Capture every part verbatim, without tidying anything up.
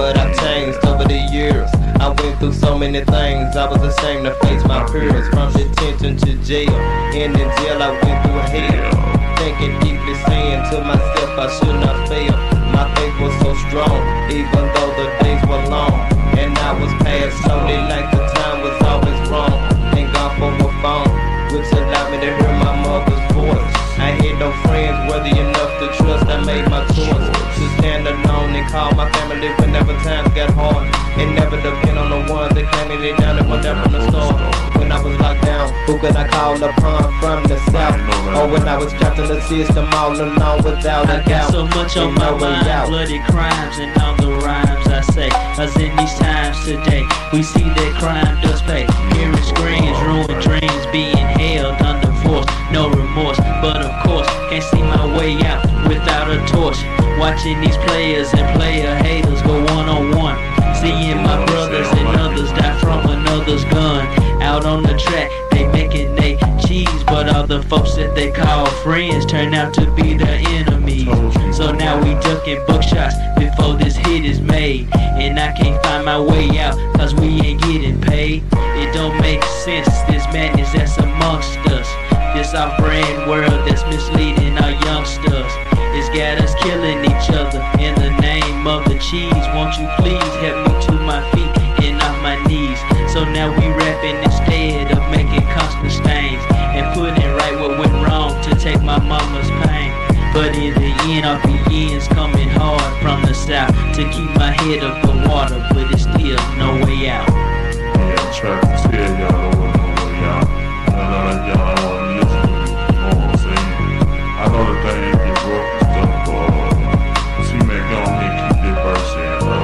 but I've changed over the years. I went through so many things, I was ashamed to face my peers. From detention to jail, and in jail I went through hell. Thinking deeply, saying to myself I should not fail. My faith was so strong, even though the days were long. And I was past slowly like the time was always wrong. Thank God for a phone, which allowed me to hear my mother's voice. I had no friends worthy enough to trust, I made my choice to stand alone and call my family whenever times got hard. And never depend on the ones that came me down and went down from the start. When I was locked down, who could I call upon from the south? Or when I was trapped in the system all alone without a doubt. I got so much on my mind, bloody crimes and all the rhymes I say. Cause in these times today, we see that crime does pay. Hearing screams, ruined dreams, being held under force, no remorse. But of course, can't see my way out without a torch. Watching these players and player haters go one on one. Seeing my brothers and others die from another's gun. Out on the track, they making they cheese, but all the folks that they call friends turn out to be their enemies. So now we ducking bookshots before this hit is made. And I can't find my way out, cause we ain't getting paid. It don't make sense, this madness that's amongst us. This off-brand world that's misleading our youngsters. It's got us killing each other in the name of the cheese. Won't you please help me to my feet and off my knees? So now we rapping instead of making constant stains, and putting right what went wrong to take my mama's pain. But in the end, our begins coming hard from the south to keep my head up the water, but it's still no way out. Yeah, I'm trying to tell y'all over no way out. None of y'all don't want to listen to me. You know what I'm saying? I know the thing get rough and stuff, but see, man, go on and keep that verse in, bro.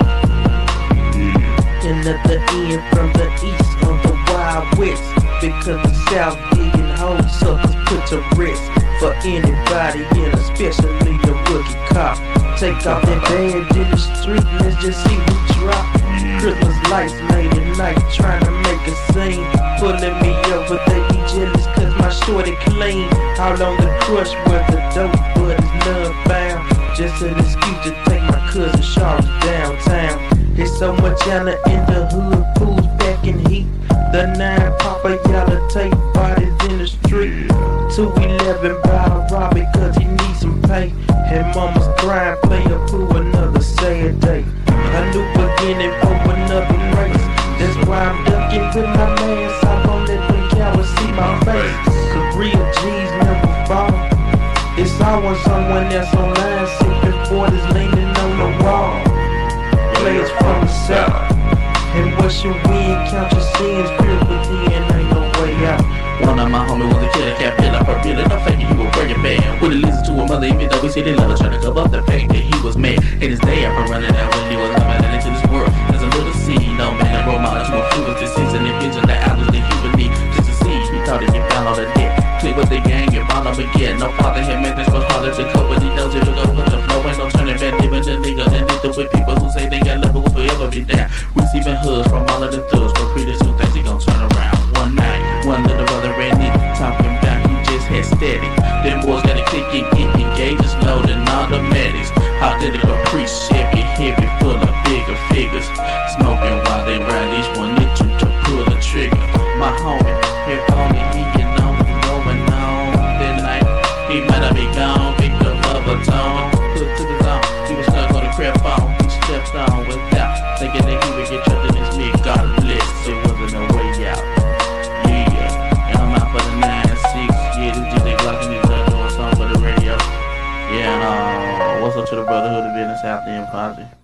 Yeah. And at the end from the east on the wild west, because the south digging holes suckers put to rest. For anybody in, especially a rookie cop, take off that band to the street, let's just see who drop. Christmas lights late at night, trying to make a scene, pulling me over, they be jealous cause my shorty clean. Out on the crush where the dope bud is love bound, just an excuse to take my cousin Charles downtown. There's so much yalla in the hood, fools back in heat. The nine Papa Yalla take bodies in the street. two eleven by Robbie cause he needs some pay. And mama's crying, play a fool another sad day. A new beginning for another race. That's why I'm ducking with my man, so I won't let them cowards see my face. Cause real G's never fall. It's always someone that's online, sipping forties leaning on the wall. Players from the south. And what's your win? Count your sins, feel with the end, ain't no way out. One of my homies was a killer, cat pillar, for real, no faking, he was breaking bad. Wouldn't listen to a mother, even though we said they love her, trying to cover up the fact that he was mad. And his day after running out when he was coming into this world. There's a little seed, no man, a role model to a few was disease, and it vision the hours that he would need. Just to see, he thought that he found all the debt. Click with the gang and found him again. No father had made this much harder to cope with. He knows if it go with the flow, ain't no turning back, living the nigga. And it with people who say they got love, but will forever be down. Receiving hoods from all of the thugs, but pretty soon things he gon' turn around. One night, one little brother ran in, talking about he just had steady. Them boys got a click and get engages, loading automatics. How did it go preach, heavy, heavy, full of bigger figures. Smoking while they ride, each one need you to pull the trigger. My homie, here homie, he can know what's going on. That night, he might have been gone, picked up a tone, put to the zone. He was stuck on the crap phone, he stepped on without thinking that he would get trapped in his mid. God bless, there wasn't no way out. Yeah, and I'm out for the nine six. Yeah, this G J Glock and these other doing something for the radio. Yeah, and uh, what's up to the brotherhood of business out there in Posse?